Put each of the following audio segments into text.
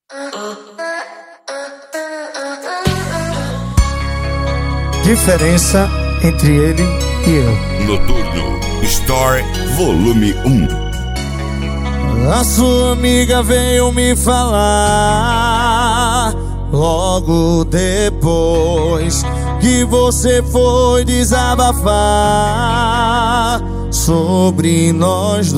Diferença entre ele e eu. Noturno Story Volume 1. A sua amiga veio me falar logo depois que você foi desabafar sobre nós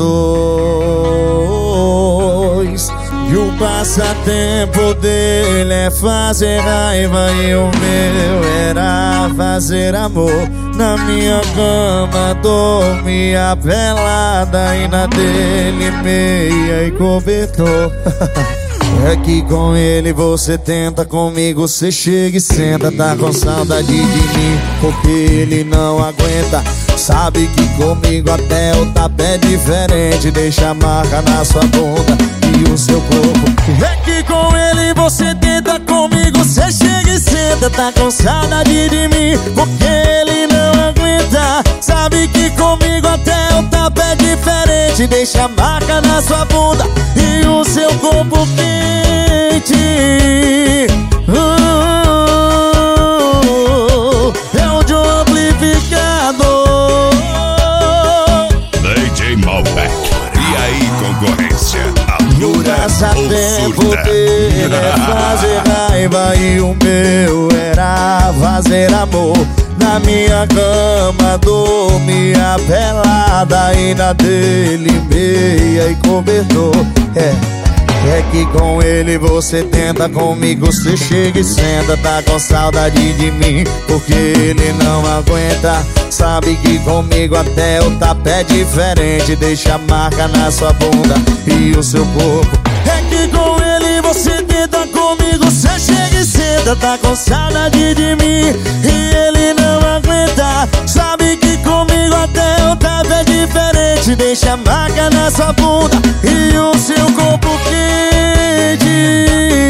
dois. E o passatempo dele é fazer raiva e o meu era fazer amor. Na minha cama dormia pelada e na dele meia e cobertor. É que com ele você tenta, comigo você chega e senta. Tá com saudade de mim porque ele não aguenta. Sabe que comigo até o tapa é diferente. Deixa a marca na sua bunda e o seu corpo. É que com ele você tenta, comigo você chega e senta. Tá com saudade de mim porque ele não aguenta. Sabe que comigo até o tapa é diferente. Deixa a marca na sua bunda e o seu corpo quente. É o de um amplificador. DJ Malbec. E aí, concorrência? O passatempo dele é fazer raiva e o meu era fazer amor. Na minha cama dormia pelada e na dele meia e cobertor. É que com ele você tenta, comigo você chega e senta. Tá com saudade de mim porque ele não aguenta. Sabe que comigo até o tapa é diferente. Deixa a marca na sua bunda e o seu corpo. É que com ele você tenta, comigo você chega e senta. Tá com saudade de mim e ele não aguenta. Sabe que comigo até o tapa é diferente. Deixa a marca na sua bunda e o seu corpo quente.